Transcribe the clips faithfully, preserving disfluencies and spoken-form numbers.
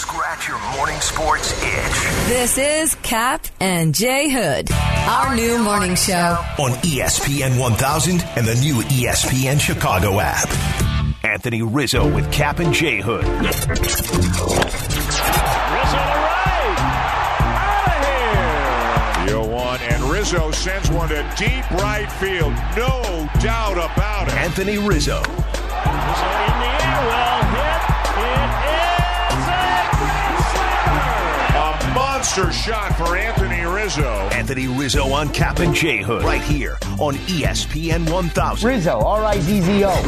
Scratch your morning sports itch. This is Cap and Jay Hood, our new morning show. On E S P N one thousand and the new E S P N Chicago app. Anthony Rizzo with Cap and Jay Hood. Rizzo to right. Out of here. oh one, and Rizzo sends one to deep right field. No doubt about it. Anthony Rizzo. Rizzo in the air. Well hit. It is a grand slammer. A monster shot for Anthony Rizzo. Anthony Rizzo on Cap and Jay Hood. Right here on E S P N one thousand. Rizzo, R I Z Z O.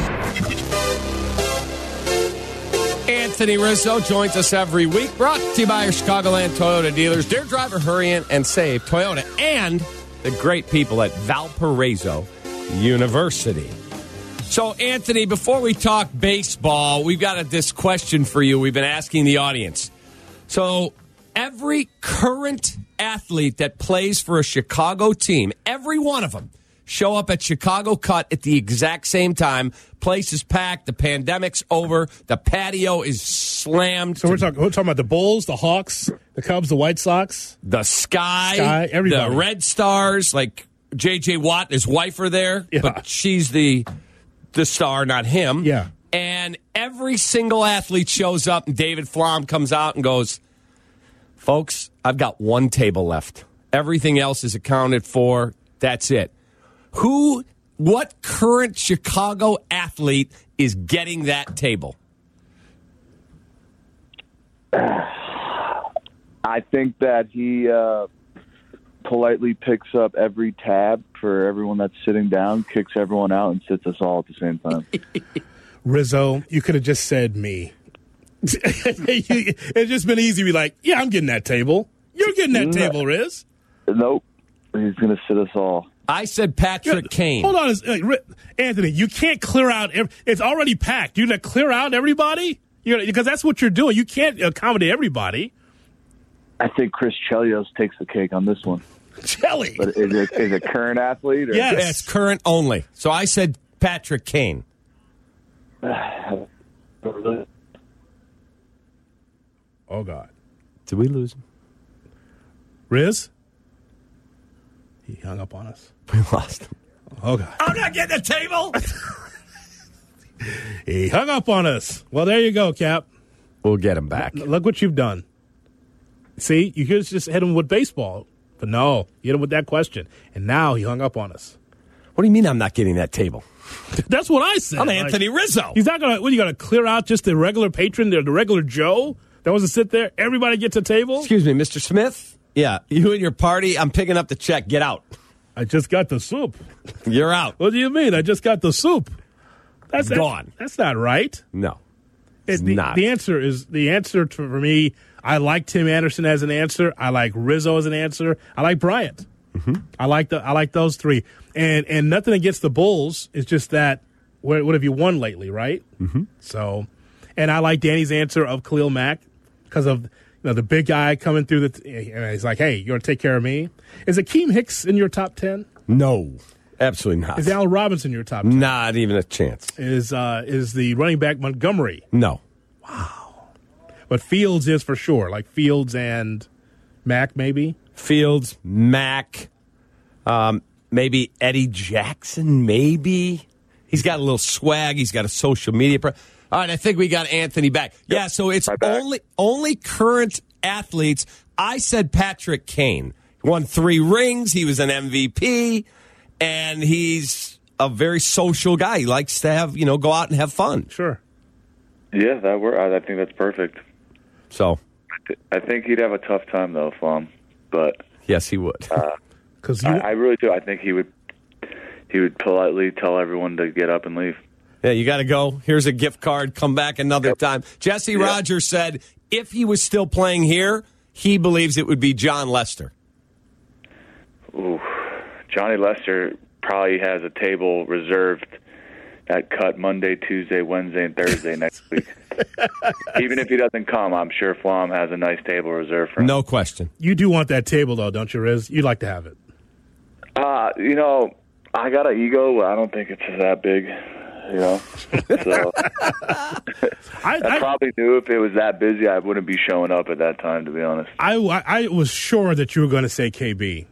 Anthony Rizzo joins us every week, brought to you by your Chicagoland Toyota dealers. Dear driver, hurry in and save Toyota and the great people at Valparaiso University. So, Anthony, before we talk baseball, we've got a, this question for you. We've been asking the audience. So, every current athlete that plays for a Chicago team, every one of them, show up at Chicago Cut at the exact same time. Place is packed. The pandemic's over. The patio is slammed. So we're talking, we're talking about the Bulls, the Hawks, the Cubs, the White Sox, the Sky, Sky everybody. The Red Stars. Like J J. Watt and his wife are there, yeah. but she's the the star, not him. Yeah. And every single athlete shows up, and David Flom comes out and goes, "Folks, I've got one table left. Everything else is accounted for. That's it." Who, what current Chicago athlete is getting that table? I think that he uh, politely picks up every tab for everyone that's sitting down, kicks everyone out, and sits us all at the same time. Rizzo, you could have just said me. It's just been easy to be like, yeah, I'm getting that table. You're getting that No. table, Riz. Nope. He's going to sit us all. I said Patrick Kane. Hold on, uh, Anthony. You can't clear out. Every, it's already packed. You're going to clear out everybody? You're, because that's what you're doing. You can't accommodate everybody. I think Chris Chelios takes the cake on this one. Chelly. But is it, is it current athlete? Or? Yes. It's current only. So I said Patrick Kane. Oh, God. Did we lose him? Riz? He hung up on us. We lost him. Oh, God. I'm not getting a table. He hung up on us. Well, there you go, Cap. We'll get him back. Look what you've done. See, you could just hit him with baseball. But no, you hit him with that question. And now he hung up on us. What do you mean I'm not getting that table? That's what I said. I'm Like, Anthony Rizzo. He's not going to, what, you got to clear out just the regular patron, the, the regular Joe that wants to sit there? Everybody gets a table? Excuse me, Mister Smith? Yeah, you and your party, I'm picking up the check. Get out. I just got the soup. You're out. What do you mean? I just got the soup. That's that's- Gone. That's not right. No, It, it's the, not. the answer is the answer to, for me. I like Tim Anderson as an answer. I like Rizzo as an answer. I like Bryant. Mm-hmm. I like the I like those three. And and nothing against the Bulls. It's just that what, what have you won lately, right? Mm-hmm. So, and I like Danny's answer of Khalil Mack because of you know the big guy coming through the. And he's like, hey, you want to take care of me? Is Akeem Hicks in your top ten? No, absolutely not. Is Allen Robinson in your top ten? Not even a chance. Is uh, is the running back Montgomery? No. But Fields is for sure. Like Fields and Mack, maybe. Fields, Mack, um, maybe Eddie Jackson, maybe. He's got a little swag. He's got a social media. Pre- All right, I think we got Anthony back. Yep. Yeah, so it's only only current athletes. I said Patrick Kane. He won three rings. He was an M V P, and he's a very social guy. He likes to have, you know, go out and have fun. Sure. Yeah, that works. I think that's perfect. So, I think he'd have a tough time, though, Flom. But yes, he would. Because I, I really do. I think he would he would politely tell everyone to get up and leave. Yeah, you got to go. Here's a gift card. Come back another Yep. time. Jesse Yep. Rogers said if he was still playing here, he believes it would be John Lester. Ooh, Johnny Lester probably has a table reserved at Cut Monday, Tuesday, Wednesday, and Thursday next week. Even if he doesn't come, I'm sure Flom has a nice table reserved for him. No question. You do want that table, though, don't you, Riz? You'd like to have it. Uh, you know, I got an ego. I don't think it's that big. you know. So I, I I probably knew if it was that busy, I wouldn't be showing up at that time, to be honest. I, I was sure that you were going to say K B.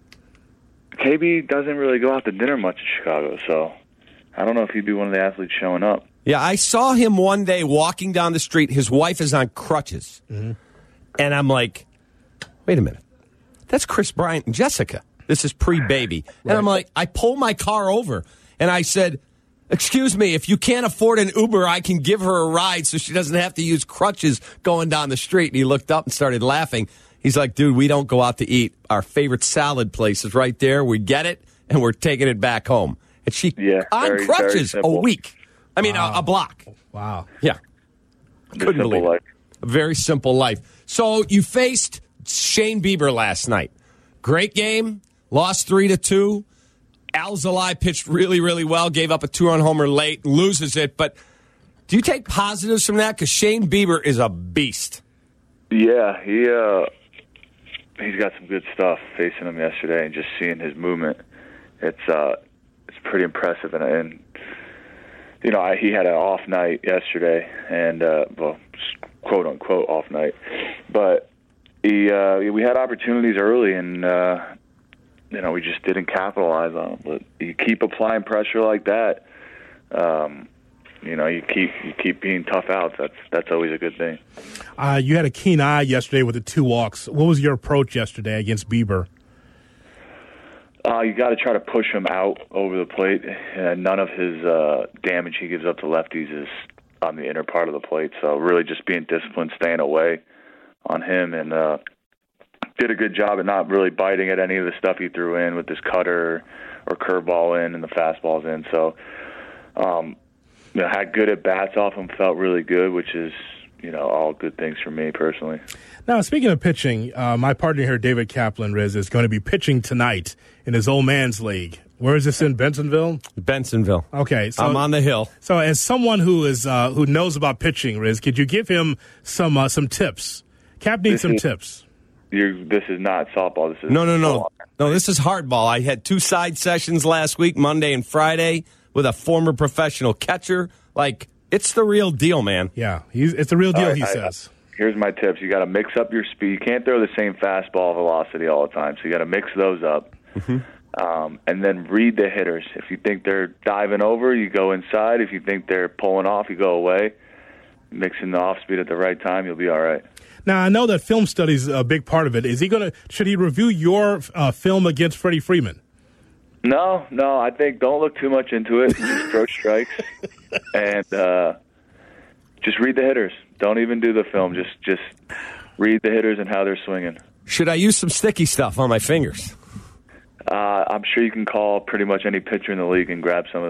K B doesn't really go out to dinner much in Chicago, so I don't know if he'd be one of the athletes showing up. Yeah, I saw him one day walking down the street. His wife is on crutches. Mm-hmm. And I'm like, wait a minute. That's Chris Bryant and Jessica. This is pre-baby. Right. And I'm like, I pull my car over, and I said, excuse me, if you can't afford an Uber, I can give her a ride so she doesn't have to use crutches going down the street. And he looked up and started laughing. He's like, dude, we don't go out to eat. Our favorite salad place is right there. We get it, and we're taking it back home. And she, yeah, on very, crutches, very a week. I mean, wow. a, a block. Wow. Yeah. Couldn't believe it. Life. A very simple life. So you faced Shane Bieber last night. Great game. Lost three to two. Alzolay pitched really, really well. Gave up a two-run homer late. Loses it. But do you take positives from that? Because Shane Bieber is a beast. Yeah, he uh, he's got some good stuff. Facing him yesterday and just seeing his movement, it's uh, it's pretty impressive. And, and you know, I, he had an off night yesterday, and uh, well, quote unquote off night. But he uh, we had opportunities early, and uh, you know, we just didn't capitalize on them. But you keep applying pressure like that, um, you know, you keep you keep being tough outs. That's that's always a good thing. Uh, you had a keen eye yesterday with the two walks. What was your approach yesterday against Bieber? Uh, you got to try to push him out over the plate. And none of his uh, damage he gives up to lefties is on the inner part of the plate. So really just being disciplined, staying away on him, and uh, did a good job at not really biting at any of the stuff he threw in with his cutter or curveball in and the fastballs in. So um, you know, had good at bats off him, felt really good, which is, you know, all good things for me personally. Now, speaking of pitching, uh, my partner here, David Kaplan, Riz, is going to be pitching tonight in his old man's league. Where is this in Bensenville? Bensenville. Okay, so I'm on the hill. So, as someone who is uh, who knows about pitching, Riz, could you give him some uh, some tips? Cap needs This some is- tips. You're, this is not softball. This is No, no, no. No, this is hardball. I had two side sessions last week, Monday and Friday, with a former professional catcher. Like, it's the real deal, man. Yeah, he's, it's the real deal, All right, he I- says. Here's my tips. You got to mix up your speed. You can't throw the same fastball velocity all the time, so you got to mix those up. Mm-hmm. Um, and then read the hitters. If you think they're diving over, you go inside. If you think they're pulling off, you go away. Mixing the off speed at the right time, you'll be all right. Now, I know that film study is a big part of it. Is he going to? Should he review your uh, film against Freddie Freeman? No, no. I think don't look too much into it. Just throw strikes and uh, just read the hitters. Don't even do the film. Just just read the hitters and how they're swinging. Should I use some sticky stuff on my fingers? Uh, I'm sure you can call pretty much any pitcher in the league and grab some of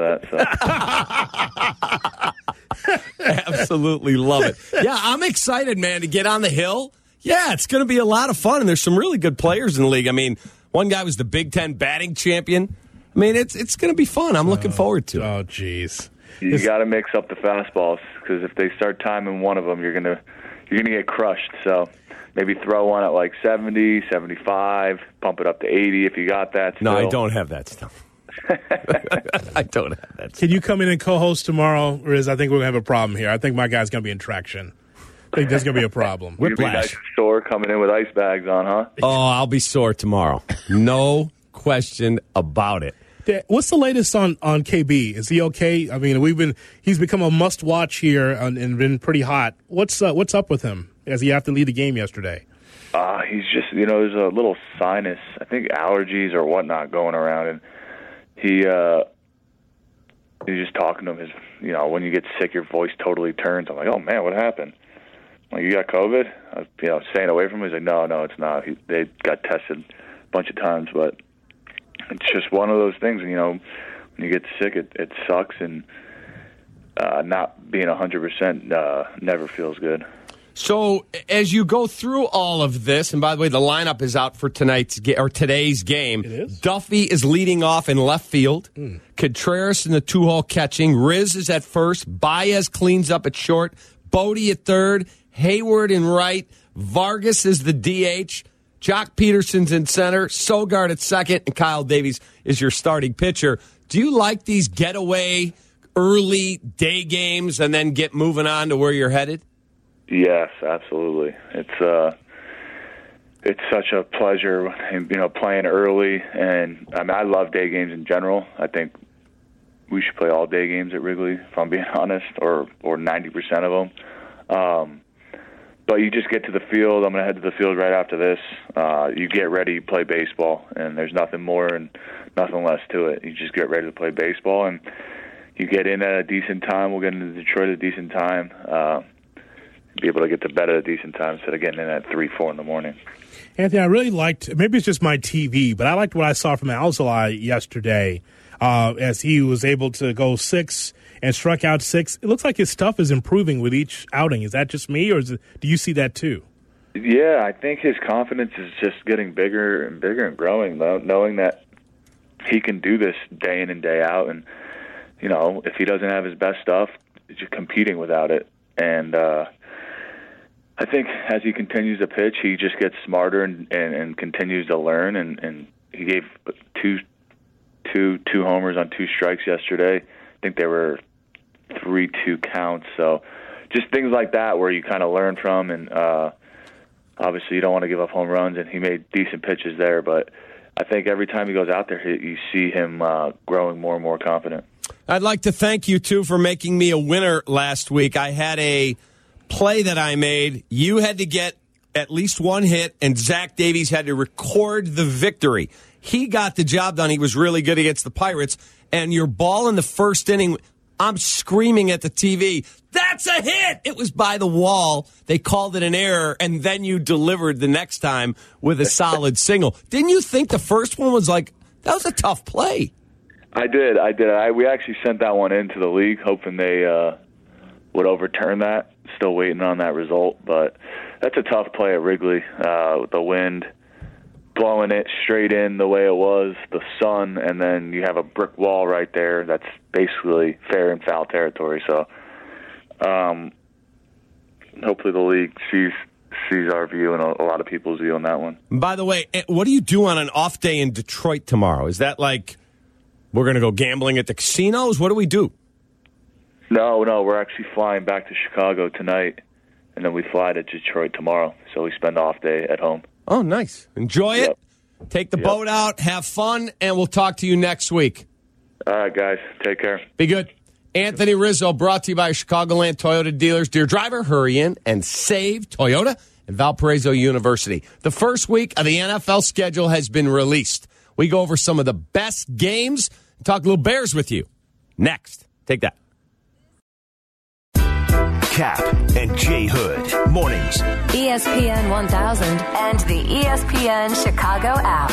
that. So. Absolutely love it. Yeah, I'm excited, man, to get on the hill. Yeah, it's going to be a lot of fun, and there's some really good players in the league. I mean, one guy was the Big Ten batting champion. I mean, it's it's going to be fun. I'm looking forward to it. Oh, jeez. You got to mix up the fastballs because if they start timing one of them, you're gonna you're gonna get crushed. So maybe throw one at like seventy, seventy-five, pump it up to eighty if you got that. Still. No, I don't have that stuff. I don't have that stuff. Can you come in and co-host tomorrow, Riz? I think we're going to have a problem here. I think my guy's going to be in traction. I think there's going to be a problem. You'd be nice and sore coming in with ice bags on, huh? Oh, I'll be sore tomorrow. No question about it. What's the latest on, on K B? Is he okay? I mean, we've been he's become a must watch here and, and been pretty hot. What's uh, what's up with him? As he had to lead the game yesterday. Uh, he's just, you know, there's a little sinus, I think allergies or whatnot going around, and he uh, he's just talking to him. His, you know, when you get sick, your voice totally turns. I'm like, oh man, what happened? I'm like, you got COVID? I was, you know, staying away from him. He's like, no, no, it's not. He, they got tested a bunch of times, but. It's just one of those things, you know, when you get sick, it, it sucks, and uh, not being one hundred percent uh, never feels good. So as you go through all of this, and by the way, the lineup is out for tonight's ga- or today's game. It is? Duffy is leading off in left field. Mm. Contreras in the two-hole catching. Riz is at first. Baez cleans up at short. Bodie at third. Hayward in right. Vargas is the D H. Jock Peterson's in center, Sogard at second, and Kyle Davies is your starting pitcher. Do you like these getaway early day games and then get moving on to where you're headed? Yes, absolutely. It's uh, it's such a pleasure, you know, playing early, and I mean, I love day games in general. I think we should play all day games at Wrigley, if I'm being honest, or or ninety percent of them. Um, but you just get to the field. I'm going to head to the field right after this. Uh, you get ready, you play baseball, and there's nothing more and nothing less to it. You just get ready to play baseball, and you get in at a decent time. We'll get into Detroit at a decent time. Uh, be able to get to bed at a decent time instead of getting in at three, four in the morning. Anthony, I really liked, maybe it's just my T V, but I liked what I saw from Alzolay yesterday uh, as he was able to go six and struck out six. It looks like his stuff is improving with each outing. Is that just me, or is it, do you see that too? Yeah, I think his confidence is just getting bigger and bigger and growing, though, knowing that he can do this day in and day out. And, you know, if he doesn't have his best stuff, he's just competing without it. And, uh, I think as he continues to pitch, he just gets smarter and, and, and continues to learn. And, and he gave two, two, two homers on two strikes yesterday. I think they were three two counts. So just things like that where you kind of learn from. And uh, obviously you don't want to give up home runs. And he made decent pitches there. But I think every time he goes out there, he, you see him uh, growing more and more confident. I'd like to thank you, too, for making me a winner last week. I had a play that I made. You had to get at least one hit, and Zach Davies had to record the victory. He got the job done. He was really good against the Pirates. And your ball in the first inning, I'm screaming at the T V, that's a hit! It was by the wall. They called it an error, and then you delivered the next time with a solid single. Didn't you think the first one was like, that was a tough play? I did. I did. I, we actually sent that one into the league, hoping they uh, would overturn that. Still waiting on that result, but that's a tough play at Wrigley uh, with the wind blowing it straight in the way it was, the sun, and then you have a brick wall right there that's basically fair and foul territory. So um, hopefully the league sees sees our view and a, a lot of people's view on that one. By the way, what do you do on an off day in Detroit tomorrow? Is that like we're going to go gambling at the casinos? What do we do? No, no, we're actually flying back to Chicago tonight, and then we fly to Detroit tomorrow. So we spend the off day at home. Oh, nice. Enjoy Yep. it. Take the Yep. boat out, have fun, and we'll talk to you next week. All right, guys. Take care. Be good. Anthony Rizzo, brought to you by Chicagoland Toyota dealers. Dear driver, hurry in and save Toyota and Valparaiso University. The first week of the N F L schedule has been released. We go over some of the best games and talk little Bears with you. Next. Take that. Cap and Jay Hood. Mornings. E S P N one thousand and the E S P N Chicago app.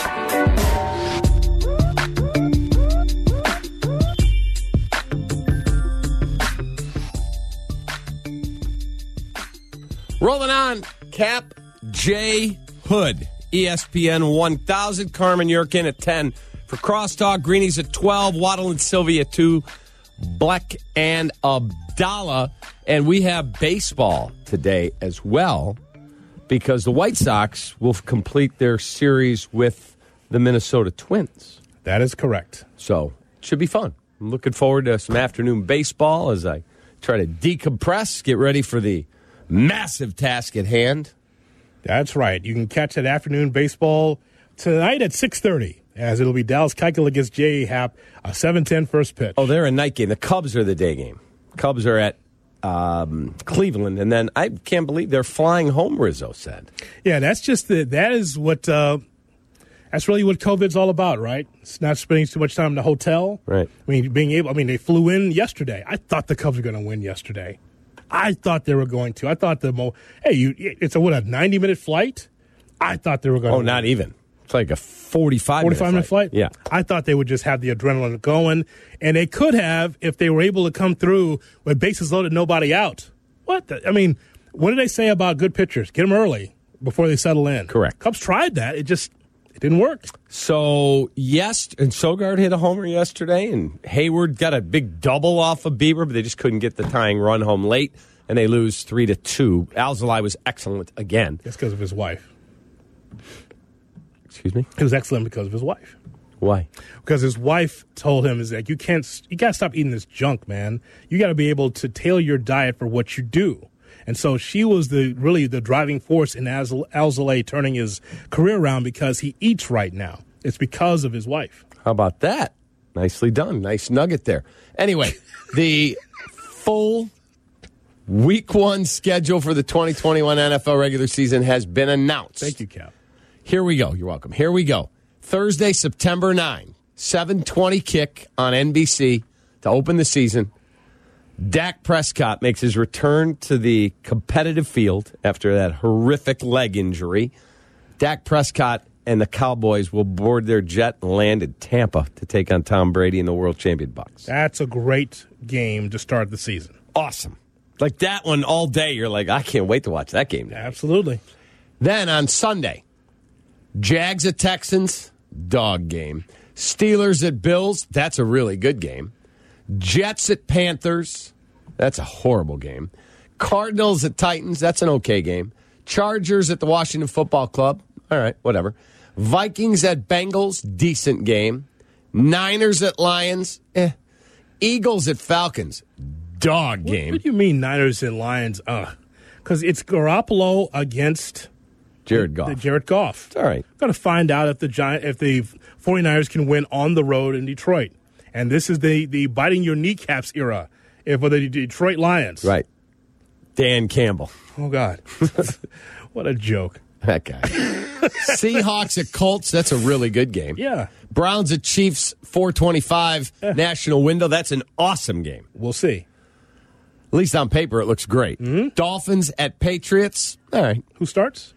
Rolling on, Cap, Jay Hood, E S P N one thousand. Carmen Yurkin at ten. For Crosstalk, Greenies at twelve. Waddle and Sylvie at two. Bleck and Abdallah. And we have baseball today as well because the White Sox will complete their series with the Minnesota Twins. That is correct. So it should be fun. I'm looking forward to some afternoon baseball as I try to decompress, get ready for the massive task at hand. That's right. You can catch that afternoon baseball tonight at six thirty, as it'll be Dallas Keuchel against J A. Happ, a seven ten first pitch. Oh, they're a night game. The Cubs are the day game. Cubs are at um, Cleveland, and then I can't believe they're flying home, Rizzo said. Yeah, that's just the, that is what, uh, that's really what COVID's all about, right? It's not spending too much time in the hotel. Right. I mean, being able, I mean, they flew in yesterday. I thought the Cubs were going to win yesterday. I thought they were going to. I thought the, mo- hey, you, it's a, what, a ninety minute flight? I thought they were going to Oh, win. not even. It's like a forty-five, forty-five minute flight? Yeah. I thought they would just have the adrenaline going, and they could have if they were able to come through with bases loaded, nobody out. What? The, I mean, what did they say about good pitchers? Get them early before they settle in. Correct. Cubs tried that. It just it didn't work. So, yes, and Sogard hit a homer yesterday, and Hayward got a big double off of Bieber, but they just couldn't get the tying run home late, and they lose three to two. Alzolay was excellent again. That's because of his wife. Excuse me? He was excellent because of his wife. Why? Because his wife told him, is like, you can't, you got to stop eating this junk, man. You got to be able to tailor your diet for what you do. And so she was the really the driving force in Alzolay turning his career around because he eats right now. It's because of his wife. How about that? Nicely done. Nice nugget there. Anyway, the full week one schedule for the twenty twenty-one N F L regular season has been announced. Thank you, Cap. Here we go. You're welcome. Here we go. Thursday, September ninth, seven twenty kick on N B C to open the season. Dak Prescott makes his return to the competitive field after that horrific leg injury. Dak Prescott and the Cowboys will board their jet and land in Tampa to take on Tom Brady and the world champion Bucs. That's a great game to start the season. Awesome. Like that one all day, you're like, I can't wait to watch that game today. Absolutely. Then on Sunday, Jags at Texans, dog game. Steelers at Bills, that's a really good game. Jets at Panthers, that's a horrible game. Cardinals at Titans, that's an okay game. Chargers at the Washington Football Club, all right, whatever. Vikings at Bengals, decent game. Niners at Lions, eh. Eagles at Falcons, dog game. What, what do you mean Niners and Lions? Uh, because it's Garoppolo against Jared Goff. The, the Jared Goff. It's all right. Got to find out if the Giant, if the 49ers can win on the road in Detroit. And this is the, the biting your kneecaps era for the Detroit Lions. Right. Dan Campbell. Oh, God. What a joke. That guy. Seahawks at Colts, that's a really good game. Yeah. Browns at Chiefs, four twenty-five Yeah. national window. That's an awesome game. We'll see. At least on paper, it looks great. Mm-hmm. Dolphins at Patriots. All right. Who starts?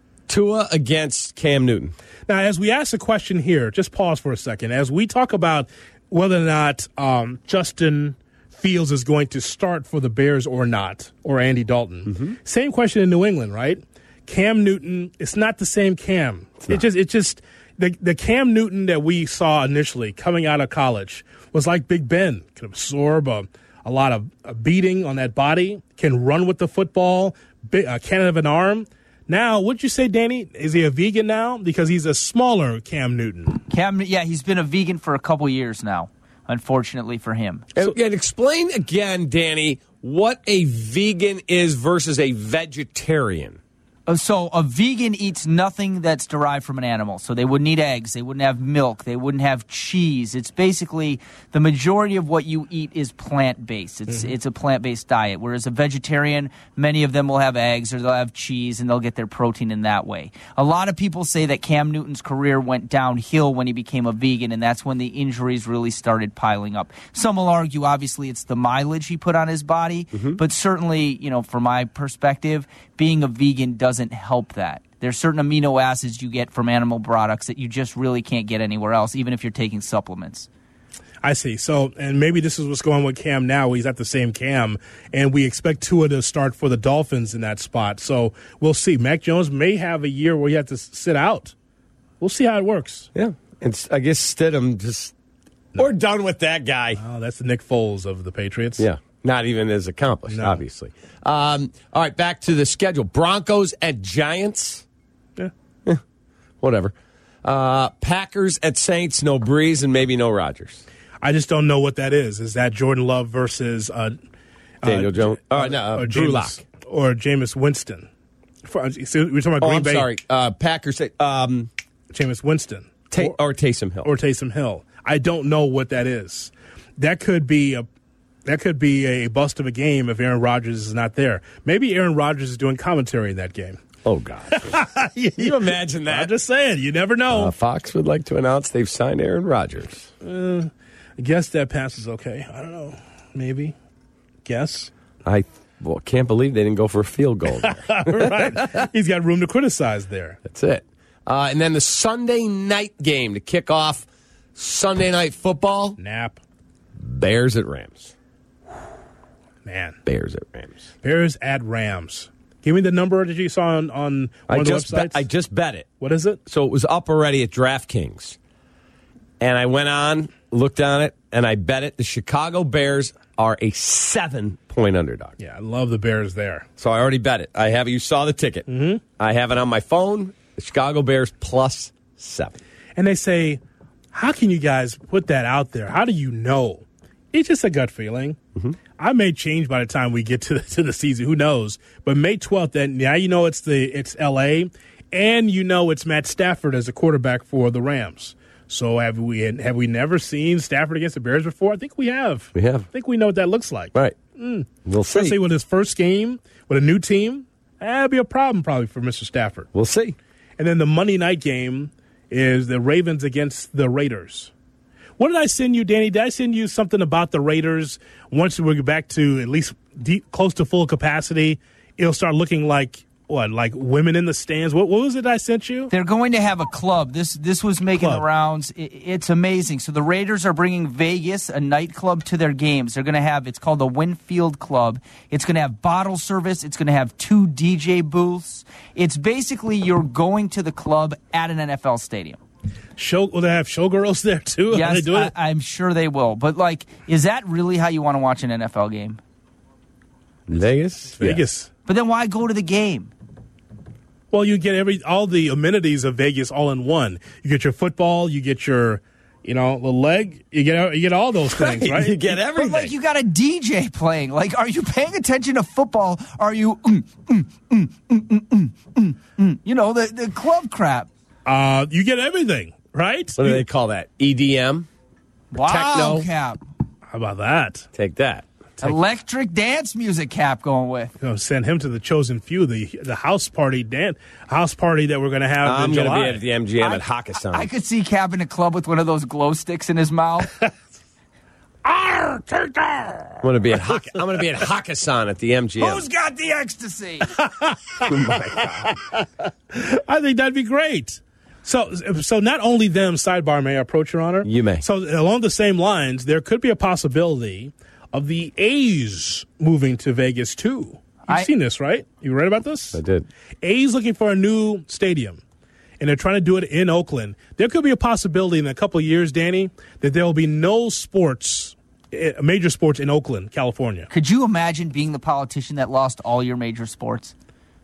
Tua against Cam Newton. Now, as we ask a question here, just pause for a second. As we talk about whether or not um, Justin Fields is going to start for the Bears or not, or Andy Dalton, mm-hmm. same question in New England, right? Cam Newton, it's not the same Cam. It just, it just, the, the Cam Newton that we saw initially coming out of college was like Big Ben. Can absorb a, a lot of a beating on that body, can run with the football, big, a cannon of an arm. Now, would you say, Danny, is he a vegan now? Because he's a smaller Cam Newton. Cam, yeah, he's been a vegan for a couple years now, unfortunately for him. And, and explain again, Danny, what a vegan is versus a vegetarian. So a vegan eats nothing that's derived from an animal. So they wouldn't eat eggs. They wouldn't have milk. They wouldn't have cheese. It's basically the majority of what you eat is plant-based. It's mm-hmm. it's a plant-based diet. Whereas a vegetarian, many of them will have eggs or they'll have cheese and they'll get their protein in that way. A lot of people say that Cam Newton's career went downhill when he became a vegan, and that's when the injuries really started piling up. Some will argue, obviously, it's the mileage he put on his body, mm-hmm. but certainly, you know, from my perspective, being a vegan doesn't help that. There's certain amino acids you get from animal products that you just really can't get anywhere else, even if you're taking supplements. I see. So, and maybe this is what's going on with Cam now. He's at the same Cam, and we expect Tua to start for the Dolphins in that spot. So we'll see. Mac Jones may have a year where he has to sit out. We'll see how it works. Yeah. And I guess Stidham just, no. We're done with that guy. Oh, that's the Nick Foles of the Patriots. Yeah. Not even as accomplished, no. obviously. Um, all right, back to the schedule. Broncos at Giants. Yeah. yeah whatever. Uh, Packers at Saints, no Breeze, and maybe no Rodgers. I just don't know what that is. Is that Jordan Love versus uh, Daniel uh, Jones? Uh, oh, no, uh, or Drew Jameis, Lock. Or Jameis Winston. For, so we're talking about oh, Green I'm Bay. sorry. Uh, Packers, um, Jameis Winston. Ta- or, or Taysom Hill. Or Taysom Hill. I don't know what that is. That could be a That could be a bust of a game if Aaron Rodgers is not there. Maybe Aaron Rodgers is doing commentary in that game. Oh, God. Can you imagine that? I'm just saying. You never know. Uh, Fox would like to announce they've signed Aaron Rodgers. Uh, I guess that pass is okay. I don't know. Maybe. Guess. I well, can't believe they didn't go for a field goal there. Right. He's got room to criticize there. That's it. Uh, and then the Sunday night game to kick off Sunday Night Football. Nap. Bears at Rams. Man. Bears at Rams. Bears at Rams. Give me the number that you saw on, on one I of the just websites. Be- I just bet it. What is it? So it was up already at DraftKings. And I went on, looked on it, and I bet it. The Chicago Bears are a seven-point underdog. Yeah, I love the Bears there. So I already bet it. I have. You saw the ticket. Mm-hmm. I have it on my phone. The Chicago Bears plus seven. And they say How can you guys put that out there? How do you know? It's just a gut feeling. Mm-hmm. I may change by the time we get to the, to the season. Who knows? But May twelfth, then now you know it's the it's L A, and you know it's Matt Stafford as a quarterback for the Rams. So have we have we never seen Stafford against the Bears before? I think we have. We have. I think we know what that looks like. Right. Mm. We'll see. Especially with his first game with a new team, that'd be a problem probably for Mister Stafford. We'll see. And then the Monday night game is the Ravens against the Raiders. What did I send you, Danny? Did I send you something about the Raiders? Once we get back to at least deep, close to full capacity, it'll start looking like, what, like women in the stands? What, what was it I sent you? They're going to have a club. This this was making Club. the rounds. It, it's amazing. So the Raiders are bringing Vegas, a nightclub, to their games. They're going to have, it's called the Winfield Club. It's going to have bottle service. It's going to have two D J booths. It's basically you're going to the club at an N F L stadium. Show, will they have showgirls there too? Yes, they do it? I, I'm sure they will. But, like, is that really how you want to watch an N F L game? Vegas? Vegas. Yeah. But then why go to the game? Well, you get every all the amenities of Vegas all in one. You get your football, you get your, you know, the leg, you get you get all those things, right? You get everything. But, like, you got a D J playing. Like, are you paying attention to football? Are you, mm, mm, mm, mm, mm, mm, mm, mm, you know, the, the club crap? Uh, you get everything, right? What do they call that? E D M? Wow, Techno? Cap. How about that? Take that. Take Electric dance music, Cap, going with. You know, send him to the chosen few, the the house party dan- house party that we're going to have I'm in going to July. be at the M G M I- at Hakkasan. I could see Cap in a club with one of those glow sticks in his mouth. Arr, take that! I'm going to be at Hak- I'm going to be at Hakkasan at the M G M. Who's got the ecstasy? I think that'd be great. So, so not only them, sidebar, may I approach, Your Honor? You may. So along the same lines, there could be a possibility of the A's moving to Vegas, too. You've I- seen this, right? You read about this? I did. A's looking for a new stadium, and they're trying to do it in Oakland. There could be a possibility in a couple of years, Danny, that there will be no sports, eh, major sports in Oakland, California. Could you imagine being the politician that lost all your major sports?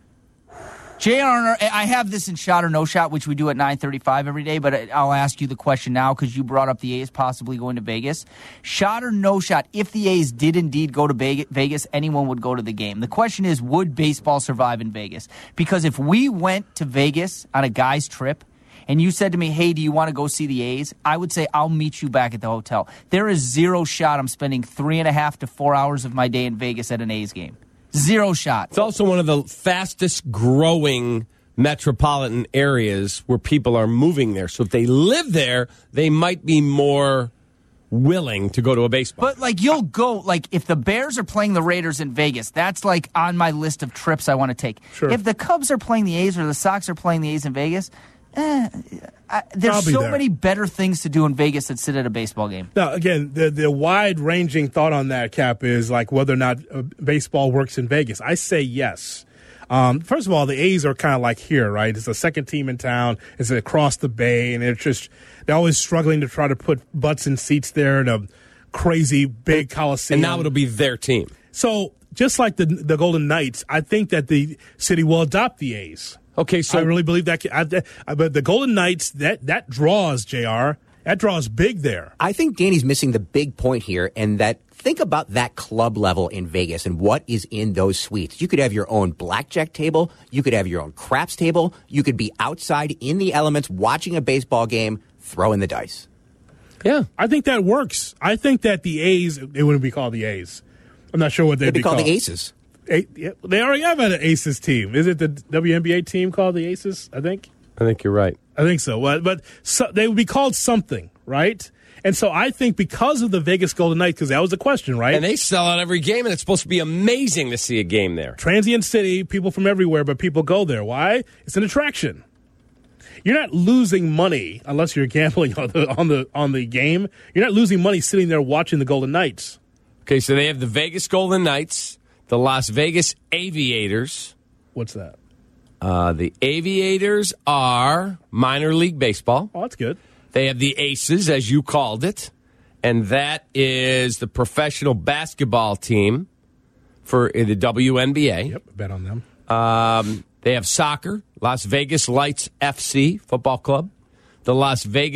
J R, I have this in Shot or No Shot, which we do at nine thirty-five every day, but I'll ask you the question now because you brought up the A's possibly going to Vegas. Shot or No Shot, if the A's did indeed go to Vegas, anyone would go to the game. The question is, would baseball survive in Vegas? Because if we went to Vegas on a guy's trip and you said to me, hey, do you want to go see the A's? I would say, I'll meet you back at the hotel. There is zero shot I'm spending three and a half to four hours of my day in Vegas at an A's game. Zero shot. It's also one of the fastest growing metropolitan areas where people are moving there. So if they live there, they might be more willing to go to a baseball. But, like, you'll go, like, if the Bears are playing the Raiders in Vegas, that's, like, on my list of trips I want to take. Sure. If the Cubs are playing the A's or the Sox are playing the A's in Vegas, eh, I, there's I'll be so there. many better things to do in Vegas than sit at a baseball game. Now, again, the the wide-ranging thought on that, Cap, is like whether or not uh, baseball works in Vegas. I say yes. Um, first of all, the A's are kind of like here, right? It's the second team in town. It's across the bay, and they're just they're always struggling to try to put butts in seats there in a crazy big coliseum. And now it'll be their team. So just like the the Golden Knights, I think that the city will adopt the A's. Okay, so I really believe that. I, I, but the Golden Knights, that that draws, J R. That draws big there. I think Danny's missing the big point here, and that think about that club level in Vegas and what is in those suites. You could have your own blackjack table. You could have your own craps table. You could be outside in the elements watching a baseball game, throwing the dice. yeah. I think that works. I think that the A's, they wouldn't be called the A's. I'm not sure what they'd They'd be be called called. the Aces. A, yeah, they already have an Aces team. Is it the W N B A team called the Aces? I think. I think you're right. I think so. But, but so, they would be called something, right? And so I think because of the Vegas Golden Knights, because that was the question, right? And they sell out every game, and it's supposed to be amazing to see a game there. Transient city, people from everywhere, but people go there. Why? It's an attraction. You're not losing money unless you're gambling on the on the on the game. You're not losing money sitting there watching the Golden Knights. Okay, so they have the Vegas Golden Knights, the Las Vegas Aviators. What's that? Uh, the Aviators are minor league baseball. Oh, that's good. They have the Aces, as you called it, and that is the professional basketball team for the W N B A. Yep, bet on them. Um, they have soccer, Las Vegas Lights F C football club, the Las Vegas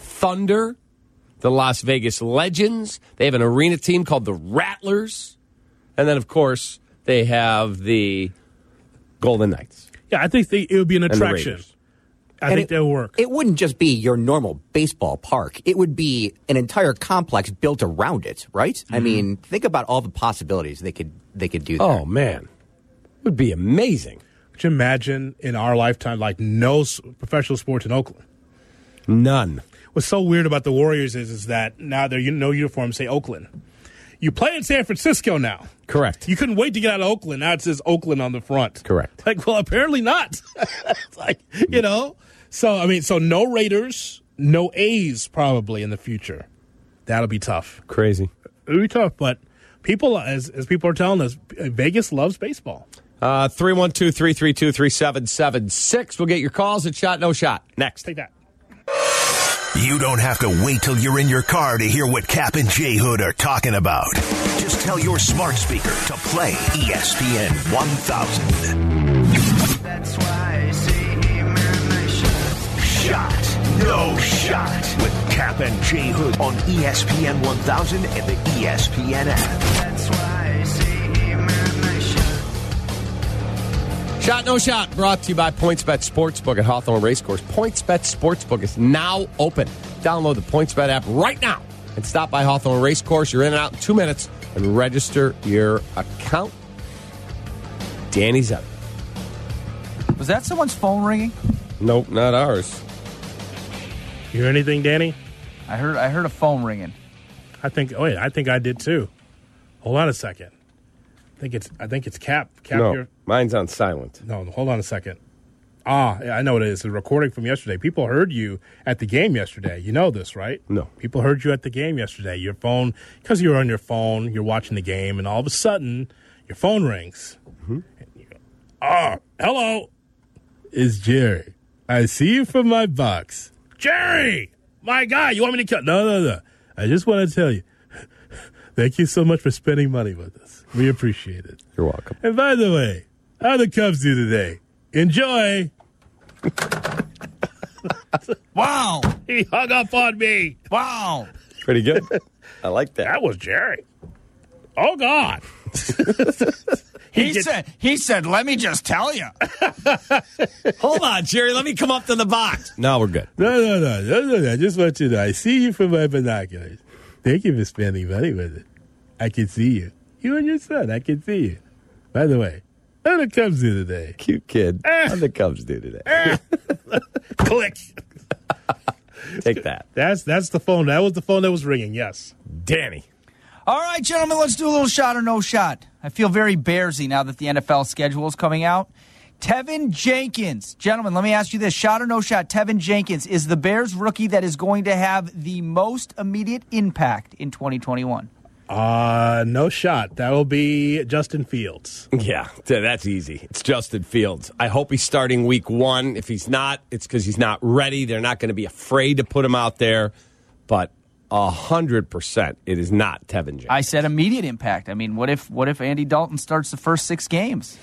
Thunder, the Las Vegas Legends. They have an arena team called the Rattlers. And then, of course, they have the Golden Knights. Yeah, I think they, it would be an attraction. I And think it, that would work. It wouldn't just be your normal baseball park. It would be an entire complex built around it, right? Mm-hmm. I mean, think about all the possibilities they could they could do there. Oh, man. It would be amazing. Could you imagine in our lifetime, like no s- professional sports in Oakland? None. What's so weird about the Warriors is, is that now they're no uniforms say Oakland. You play in San Francisco now. Correct. You couldn't wait to get out of Oakland. Now it says Oakland on the front. Correct. Like, well, apparently not. It's like, you know. So, I mean, so no Raiders, no A's probably in the future. That'll be tough. Crazy. It'll be tough, but people, as, as people are telling us, Vegas loves baseball. Uh, three one two, three three two, three seven seven six. We'll get your calls at Shot No Shot. Next. Take that. You don't have to wait till you're in your car to hear what Cap and J Hood are talking about. Just tell your smart speaker to play E S P N one thousand. That's why I say him and my shot. Shot, no shot. With Cap and J Hood on E S P N one thousand and the E S P N app. That's why I say him and my shot. Shot No Shot brought to you by PointsBet Sportsbook at Hawthorne Racecourse. PointsBet Sportsbook is now open. Download the PointsBet app right now and stop by Hawthorne Racecourse. You're in and out in two minutes and register your account. Danny's up. Was that someone's phone ringing? Nope, not ours. You hear anything, Danny? I heard I heard a phone ringing. I think. Oh wait, I think I did too. Hold on a second. I think it's. I think it's Cap. Cap No, here. mine's on silent. No, hold on a second. Ah, yeah, I know what it is. It's a recording from yesterday. People heard you at the game yesterday. You know this, right? No. People heard you at the game yesterday. Your phone, because you were on your phone, you're watching the game, and all of a sudden, your phone rings. Mm-hmm. And you go, oh, hello. It's Jerry. I see you from my box. Jerry! My guy, you want me to kill? No, no, no. I just want to tell you, thank you so much for spending money with us. We appreciate it. You're welcome. And by the way, how the Cubs do today? Enjoy. Wow. He hung up on me. Wow. Pretty good. I like that. That was Jerry. Oh, God. He, gets- said, he said, let me just tell you. Hold on, Jerry. Let me come up to the box. No, we're good. No, no, no, no, no, no. I just want you to know, I see you from my binoculars. Thank you for spending money with it. I can see you. You and your son, I can see you. By the way, how the Cubs do today? Cute kid. How the Cubs do today? Click. Take that. That's that's the phone. That was the phone that was ringing, yes. Danny. All right, gentlemen, let's do a little shot or no shot. I feel very Bearsy now that the N F L schedule is coming out. Tevin Jenkins. Gentlemen, let me ask you this. Shot or no shot, Tevin Jenkins is the Bears rookie that is going to have the most immediate impact in twenty twenty-one. Uh, no shot. That'll be Justin Fields. Yeah, that's easy. It's Justin Fields. I hope he's starting week one. If he's not, it's because he's not ready. They're not going to be afraid to put him out there. But a hundred percent, it is not Tevin Jenkins. I said immediate impact. I mean, what if what if Andy Dalton starts the first six games?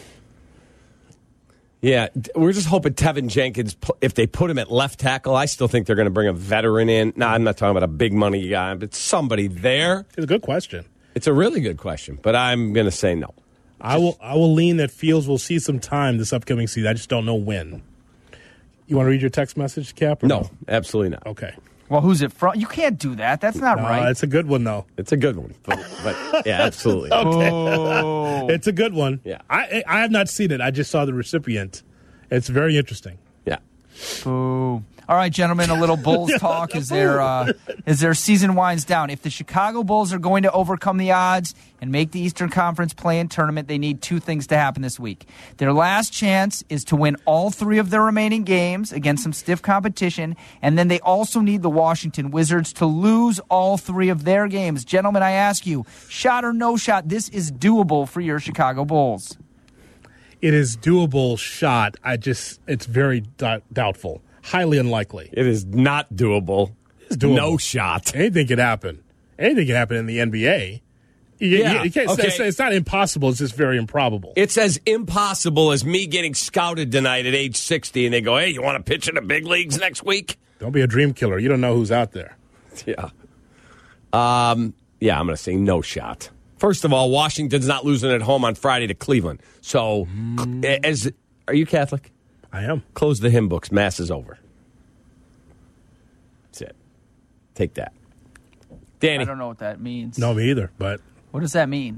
Yeah, we're just hoping Tevin Jenkins, if they put him at left tackle, I still think they're going to bring a veteran in. No, I'm not talking about a big money guy, but somebody there. It's a good question. It's a really good question, but I'm going to say no. I will I will lean that Fields will see some time this upcoming season. I just don't know when. You want to read your text message, Cap? Or no, no, absolutely not. Okay. Well, who's it from? You can't do that. That's not No, right. it's a good one, though. It's a good one, but, but yeah, absolutely. Okay. Oh. It's a good one. Yeah. I I have not seen it. I just saw the recipient. It's very interesting. Yeah. Boo. All right, gentlemen, a little Bulls talk as their uh, as their season winds down. If the Chicago Bulls are going to overcome the odds and make the Eastern Conference play-in tournament, they need two things to happen this week. Their last chance is to win all three of their remaining games against some stiff competition, and then they also need the Washington Wizards to lose all three of their games. Gentlemen, I ask you, shot or no shot, this is doable for your Chicago Bulls. It is doable shot. I just, it's very d- doubtful. Highly unlikely. It is not doable. It's doable. No shot. Anything could happen. Anything can happen in the N B A. You, Yeah, you, you can't okay. say, it's not impossible. It's just very improbable. It's as impossible as me getting scouted tonight at age sixty, and they go, hey, you want to pitch in the big leagues next week? Don't be a dream killer. You don't know who's out there. Yeah. Um. Yeah, I'm going to say no shot. First of all, Washington's not losing at home on Friday to Cleveland. So, mm. as are you Catholic? I am. Close the hymn books. Mass is over. That's it. Take that. Danny. I don't know what that means. No, me either, but... What does that mean?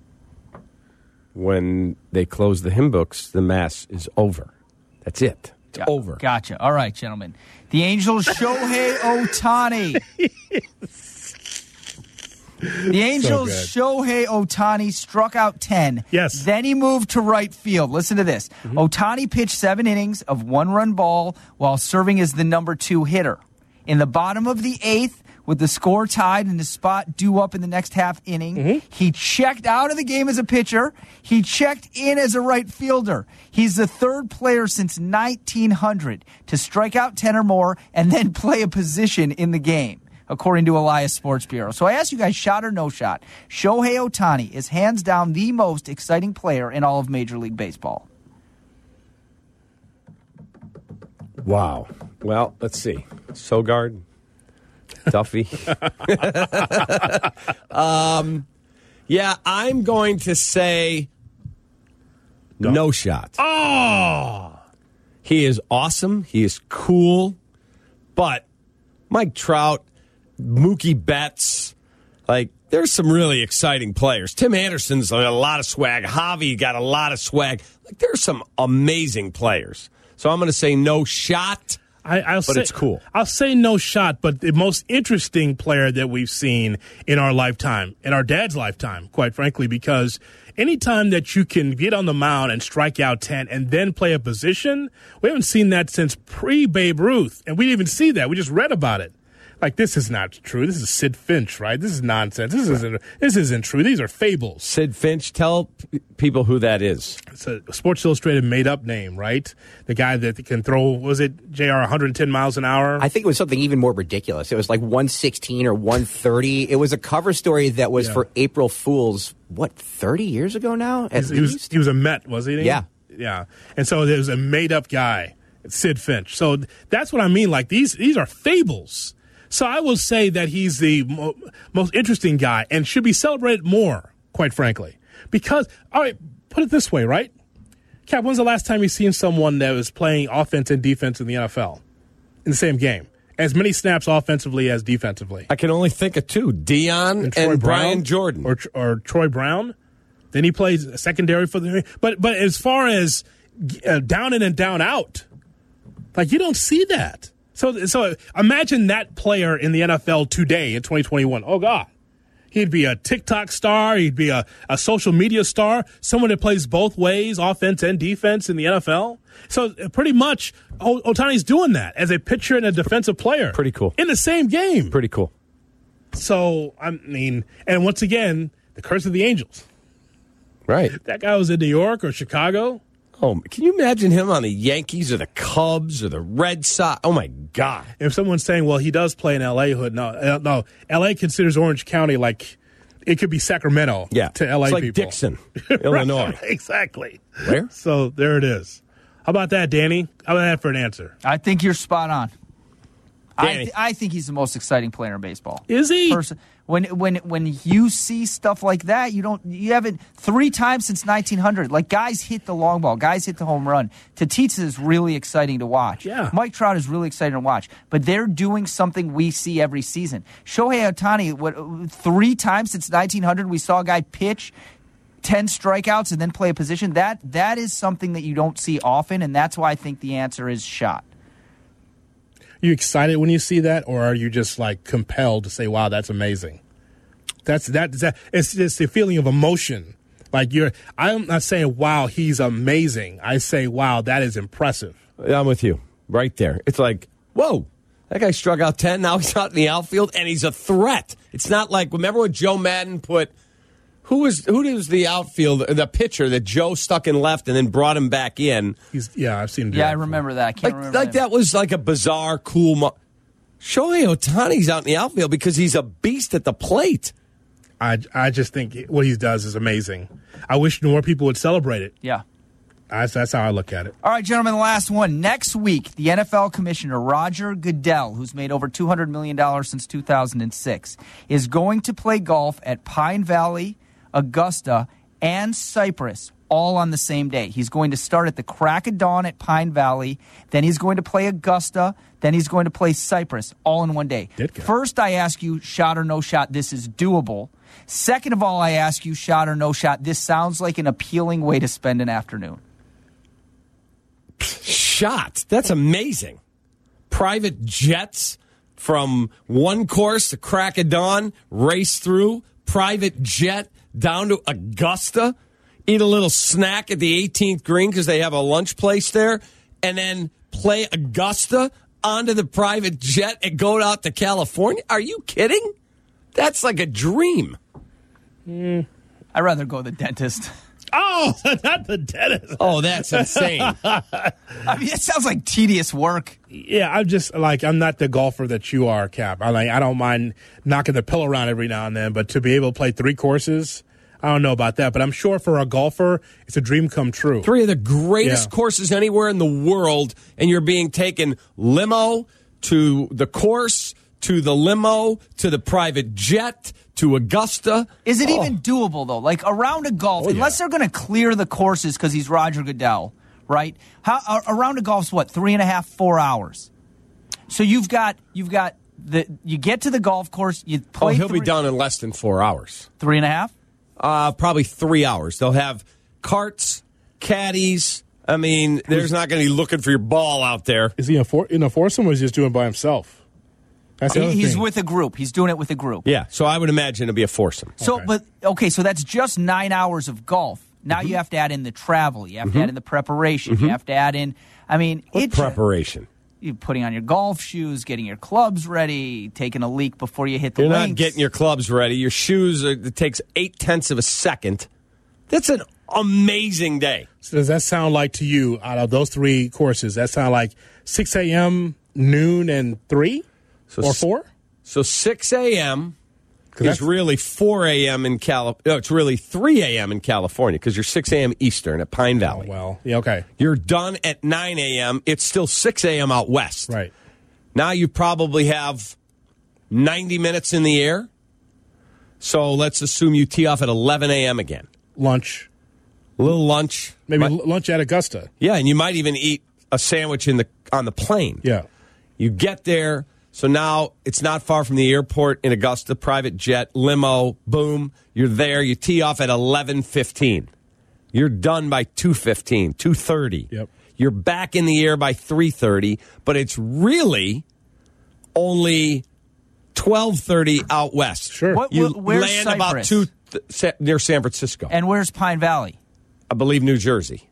When they close the hymn books, the Mass is over. That's it. It's Got, over. Gotcha. All right, gentlemen. The Angels, Shohei Ohtani. The Angels, so Shohei Ohtani struck out ten. Yes. Then he moved to right field. Listen to this. Mm-hmm. Ohtani pitched seven innings of one-run ball while serving as the number two hitter. In the bottom of the eighth, with the score tied and the spot due up in the next half inning, mm-hmm. he checked out of the game as a pitcher. He checked in as a right fielder. He's the third player since nineteen hundred to strike out ten or more and then play a position in the game, according to Elias Sports Bureau. So I ask you guys, shot or no shot, Shohei Ohtani is hands down the most exciting player in all of Major League Baseball. Wow. Well, let's see. Sogard. Duffy. um, yeah, I'm going to say Duff. no shot. Oh! He is awesome. He is cool. But Mike Trout, Mookie Betts, like, there's some really exciting players. Tim Anderson's got a lot of swag. Javi got a lot of swag. Like, there's some amazing players. So I'm going to say no shot. I, I'll but say, it's cool. I'll say no shot, but the most interesting player that we've seen in our lifetime, in our dad's lifetime, quite frankly, because anytime that you can get on the mound and strike out ten and then play a position, we haven't seen that since pre-Babe Ruth, and we didn't even see that. We just read about it. Like, this is not true. This is Sid Finch, right? This is nonsense. This isn't this isn't true. These are fables. Sid Finch, tell p- people who that is. It's a Sports Illustrated made-up name, right? The guy that can throw, was it, J R, one hundred ten miles an hour? I think it was something even more ridiculous. It was like one sixteen or one thirty. It was a cover story that was Yeah. for April Fool's, what, thirty years ago now? At he, was, least? he was a Met, wasn't he? Yeah. Yeah. And so there was a made-up guy, Sid Finch. So that's what I mean. Like, these these are fables. So I will say that he's the mo- most interesting guy and should be celebrated more, quite frankly. Because, all right, put it this way, right? Cap, when's the last time you've seen someone that was playing offense and defense in the N F L in the same game? As many snaps offensively as defensively. I can only think of two, Dion and, and Brian Jordan. Or, or Troy Brown. Then he plays secondary for the... But, but as far as uh, down in and down out, like, you don't see that. So, so imagine that player in the N F L today in twenty twenty-one. Oh, God. He'd be a TikTok star. He'd be a, a social media star. Someone that plays both ways, offense and defense in the N F L. So pretty much o- Ohtani's doing that as a pitcher and a defensive player. Pretty cool. In the same game. Pretty cool. So, I mean, and once again, the curse of the Angels. Right. That guy was in New York or Chicago. Oh, can you imagine him on the Yankees or the Cubs or the Red Sox? Oh, my God. If someone's saying, well, he does play in L A, Hood, no, uh, no. L A considers Orange County like it could be Sacramento yeah. to L A it's like people. Dixon, Right, Illinois. Exactly. Where? So there it is. How about that, Danny? How about that for an answer? I think you're spot on. I, Danny. th- I think he's the most exciting player in baseball. Is he? Person, when when when you see stuff like that, you don't you haven't three times since nineteen hundred. Like, guys hit the long ball, guys hit the home run. Tatis is really exciting to watch. Yeah. Mike Trout is really exciting to watch. But they're doing something we see every season. Shohei Ohtani, what three times since nineteen hundred we saw a guy pitch ten strikeouts and then play a position. That that is something that you don't see often, and that's why I think the answer is shot. You excited when you see that, or are you just like compelled to say, "Wow, that's amazing"? That's that. that it's just the feeling of emotion. Like you're. I'm not saying, "Wow, he's amazing." I say, "Wow, that is impressive." I'm with you right there. It's like, whoa, that guy struck out ten. Now he's out in the outfield, and he's a threat. It's not like, remember when Joe Madden put, who was who was the outfield, the pitcher that Joe stuck in left and then brought him back in? He's yeah, I've seen. him do Yeah, that I before. remember that. I can't Like, remember like him. that was like a bizarre, cool. Mo- Shohei Ohtani's out in the outfield because he's a beast at the plate. I I just think what he does is amazing. I wish more people would celebrate it. Yeah. That's, that's how I look at it. All right, gentlemen, the last one. Next week, the N F L commissioner, Roger Goodell, who's made over two hundred million dollars since two thousand six, is going to play golf at Pine Valley, Augusta, and Cypress all on the same day. He's going to start at the crack of dawn at Pine Valley, then he's going to play Augusta, then he's going to play Cypress all in one day. First, I ask you, shot or no shot, this is doable. Second of all, I ask you, shot or no shot, this sounds like an appealing way to spend an afternoon. Shot. That's amazing. Private jets from one course to crack of dawn, race through, private jet down to Augusta, eat a little snack at the eighteenth green because they have a lunch place there, and then play Augusta onto the private jet and go out to California? Are you kidding? That's like a dream. Mm. I'd rather go to the dentist. Oh, not the dentist. Oh, that's insane. I mean, it sounds like tedious work. Yeah, I'm just like, I'm not the golfer that you are, Cap. I like, I don't mind knocking the pillow around every now and then, but to be able to play three courses, I don't know about that. But I'm sure for a golfer, it's a dream come true. Three of the greatest Yeah. courses anywhere in the world, and you're being taken limo to the course, to the limo, to the private jet, to Augusta. Is it Oh. even doable, though? Like, a round of golf, Oh, yeah. unless they're going to clear the courses because he's Roger Goodell, right? How, a, a round of golf's what, three and a half, four hours? So you've got, you've got, the you get to the golf course, you Oh, play he'll three, be done in less than four hours. three and a half? Uh, probably three hours. They'll have carts, caddies. I mean, there's not going to be looking for your ball out there. Is he in a, four, in a foursome or is he just doing it by himself? That's the He- other he's thing. with a group. He's doing it with a group. Yeah, so I would imagine it'll be a foursome. So, Okay. but, okay, so that's just nine hours of golf. Now you have to add in the travel. You have to add in the preparation. You have to add in, I mean, What it, preparation? you're putting on your golf shoes, getting your clubs ready, taking a leak before you hit the You're links. not getting your clubs ready. Your shoes, are, it takes eight tenths of a second. That's an amazing day. So does that sound like to you, out of those three courses, that sound like six a.m., noon, and three? So or s- four? So six a.m. is that's- really four a.m. in Cali. No, it's really three a.m. in California because you're six a.m. Eastern at Pine Oh, Valley. well, yeah, okay. You're done at nine a.m. It's still six a.m. out west. Right. Now you probably have ninety minutes in the air. So let's assume you tee off at eleven a.m. again. Lunch. A little lunch. Maybe Might- l- lunch at Augusta. yeah, and you might even eat a sandwich in the on the plane. Yeah. You get there. So now it's not far from the airport in Augusta, private jet, limo, boom. You're there. You tee off at eleven fifteen. You're done by two fifteen, two thirty. Yep. You're back in the air by three thirty, but it's really only twelve thirty out west. Sure. What- You wh- where's land about Cypress? two th- sa- near San Francisco. And where's Pine Valley? I believe New Jersey.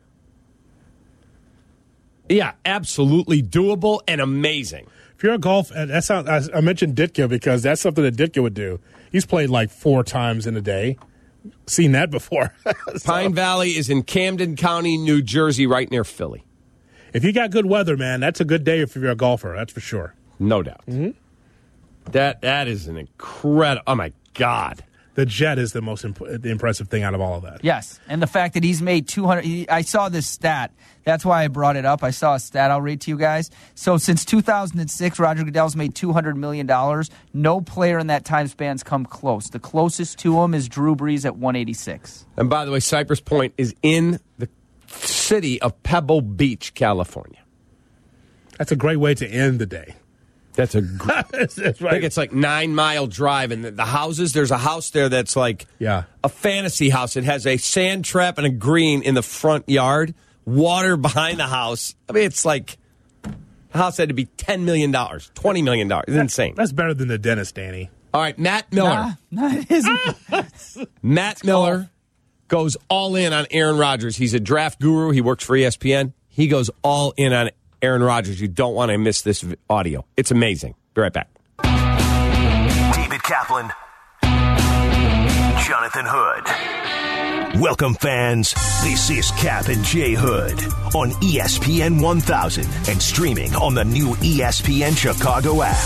Yeah, absolutely doable and amazing. If you're a golf, and that's how, I, I mentioned Ditka because that's something that Ditka would do. He's played like four times in a day. Seen that before. So, Pine Valley is in Camden County, New Jersey, right near Philly. if you got good weather, man, that's a good day if you're a golfer. That's for sure. No doubt. Mm-hmm. That That is an incredible... Oh, my God. The jet is the most imp- the impressive thing out of all of that. Yes, and the fact that he's made two hundred. He, I saw this stat. That's why I brought it up. I saw a stat I'll read to you guys. So since two thousand six, Roger Goodell's made two hundred million dollars. No player in that time span's come close. The closest to him is Drew Brees at one eighty-six. And by the way, Cypress Point is in the city of Pebble Beach, California. That's a great way to end the day. That's a great... that's, that's I right. think it's like nine-mile drive, and the, the houses, there's a house there that's like Yeah. a fantasy house. It has a sand trap and a green in the front yard, water behind the house. I mean, it's like the house had to be ten million dollars, twenty million dollars. It's insane. That's better than the dentist, Danny. All right, Matt Miller. Nah, nah, it isn't. Matt Miller goes all in on Aaron Rodgers. He's a draft guru. He works for E S P N. He goes all in on Aaron Rodgers. You don't want to miss this v- audio. It's amazing. Be right back. David Kaplan, Jonathan Hood. Welcome, fans. This is Cap and J Hood on E S P N one thousand and streaming on the new E S P N Chicago app.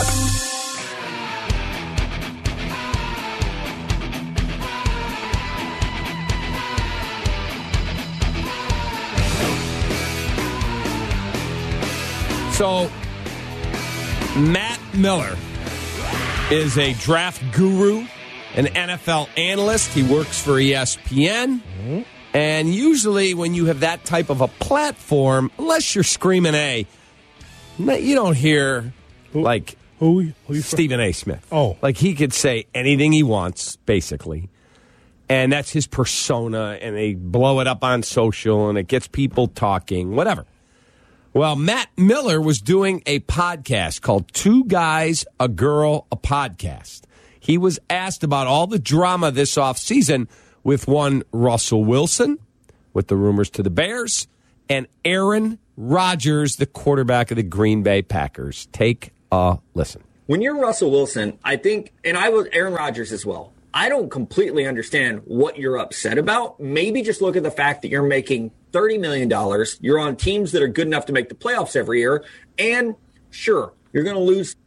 So, Matt Miller is a draft guru, an N F L analyst. He works for E S P N. Mm-hmm. And usually when you have that type of a platform, unless you're screaming A, you don't hear, who, like, who, who Stephen A. Smith. Oh. Like, he could say anything he wants, basically. And that's his persona, and they blow it up on social, and it gets people talking, whatever. Well, Matt Miller was doing a podcast called Two Guys, a Girl, a Podcast. He was asked about all the drama this offseason with one Russell Wilson, with the rumors to the Bears, and Aaron Rodgers, the quarterback of the Green Bay Packers. Take a listen. When you're Russell Wilson, I think, and I was Aaron Rodgers as well, I don't completely understand what you're upset about. Maybe just look at the fact that you're making thirty million dollars. You're on teams that are good enough to make the playoffs every year. And sure, you're going to lose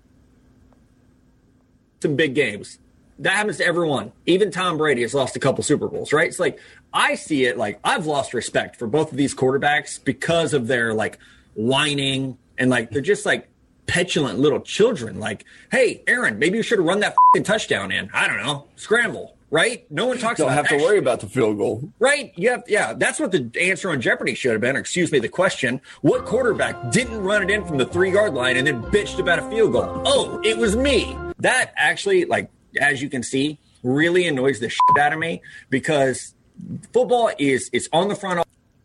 some big games. That happens to everyone. Even Tom Brady has lost a couple Super Bowls, right? It's like, I see it like I've lost respect for both of these quarterbacks because of their like whining and like they're just like petulant little children. Like, hey, Aaron, maybe you should have run that f***ing touchdown in. I don't know. Scramble, right? No one talks don't about have that to worry shit. about the field goal. Right? You have, yeah, that's what the answer on Jeopardy should have been. Or excuse me, the question. What quarterback didn't run it in from the three-yard line and then bitched about a field goal? Oh, it was me. That actually, like, as you can see, really annoys the shit out of me because football is it's on the front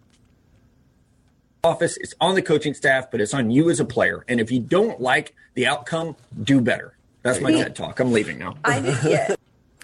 office, it's on the coaching staff, but it's on you as a player. And if you don't like the outcome, do better. That's my TED talk. I'm leaving now. I think, yeah.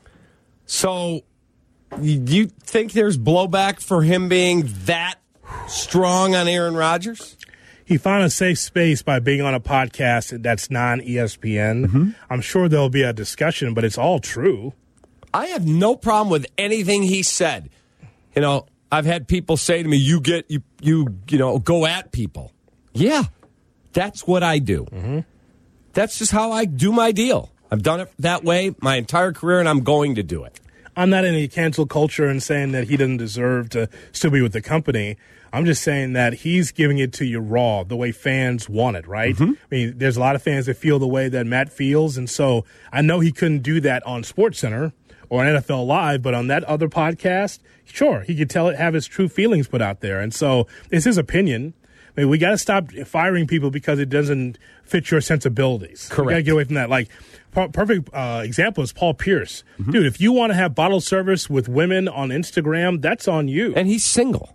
So, do you think there's blowback for him being that strong on Aaron Rodgers? He found a safe space by being on a podcast that's non-E S P N. Mm-hmm. I'm sure there'll be a discussion, but it's all true. I have no problem with anything he said. You know, I've had people say to me, you get, you, you, you know, go at people. Yeah, that's what I do. Mm-hmm. That's just how I do my deal. I've done it that way my entire career, and I'm going to do it. I'm not in any cancel culture and saying that he doesn't deserve to still be with the company. I'm just saying that he's giving it to you raw, the way fans want it, right? Mm-hmm. I mean, there's a lot of fans that feel the way that Matt feels, and so I know he couldn't do that on SportsCenter or on N F L Live, but on that other podcast, sure, he could tell it, have his true feelings put out there, and so it's his opinion. I mean, we got to stop firing people because it doesn't fit your sensibilities. Correct. We got to get away from that. Like, perfect uh, example is Paul Pierce. Mm-hmm. Dude, if you want to have bottle service with women on Instagram, that's on you. And he's single.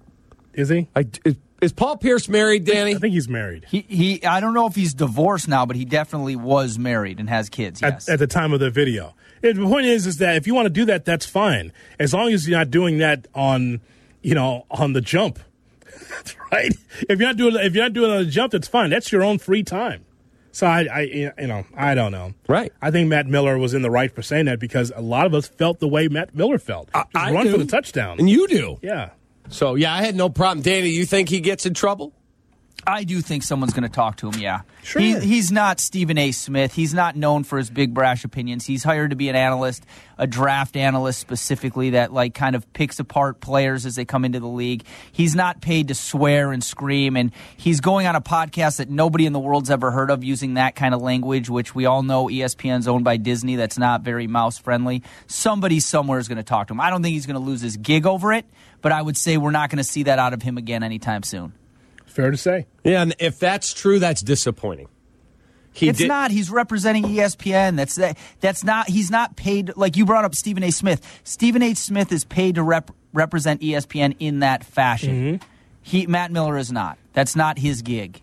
Is he? I, is, is Paul Pierce married, Danny? I think he's married. He, he, I don't know if he's divorced now, but he definitely was married and has kids, yes. At, at the time of the video. It, the point is, is that if you want to do that, that's fine. As long as you're not doing that on, you know, on the jump. That's right. If you're not doing, if you're not doing it on the jump, that's fine. That's your own free time. So I, I, you know, I don't know. Right. I think Matt Miller was in the right for saying that because a lot of us felt the way Matt Miller felt. Just I, I run do. for the touchdown. And you do. Yeah. So, yeah, I had no problem. Danny, you think he gets in trouble? I do think someone's going to talk to him, yeah. Sure. He, he's not Stephen A. Smith. He's not known for his big, brash opinions. He's hired to be an analyst, a draft analyst specifically that, like, kind of picks apart players as they come into the league. He's not paid to swear and scream, and he's going on a podcast that nobody in the world's ever heard of using that kind of language, which we all know E S P N's owned by Disney. That's not very mouse-friendly. Somebody somewhere is going to talk to him. I don't think he's going to lose his gig over it, but I would say we're not going to see that out of him again anytime soon. Fair to say. Yeah, and if that's true, that's disappointing. He it's did- not. He's representing E S P N. That's that. That's not. He's not paid. Like you brought up Stephen A. Smith. Stephen A. Smith is paid to rep, represent E S P N in that fashion. Mm-hmm. He Matt Miller is not. That's not his gig.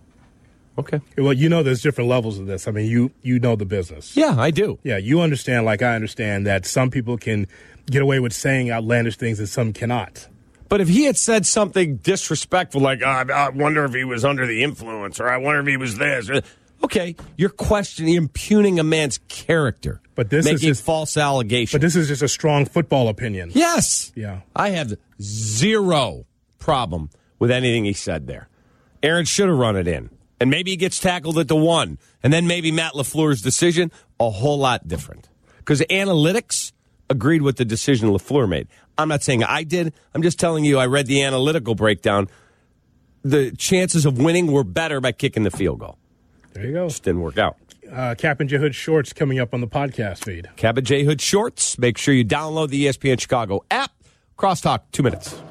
Okay. Well, you know there's different levels of this. I mean, you you know the business. Yeah, I do. Yeah, you understand, like I understand, that some people can get away with saying outlandish things and some cannot. But if he had said something disrespectful, like, oh, I wonder if he was under the influence, or I wonder if he was this, okay, you're questioning, impugning a man's character. But this making is just, false allegations. But this is just a strong football opinion. Yes. Yeah. I have zero problem with anything he said there. Aaron should have run it in. And maybe he gets tackled at the one. And then maybe Matt LaFleur's decision, a whole lot different. Because analytics agreed with the decision LaFleur made. I'm not saying I did. I'm just telling you I read the analytical breakdown. the chances of winning were better by kicking the field goal. There you go. Just didn't work out. Uh, Cap and J Hood shorts coming up on the podcast feed. Cap and J Hood shorts. Make sure you download the E S P N Chicago app. Crosstalk, two minutes.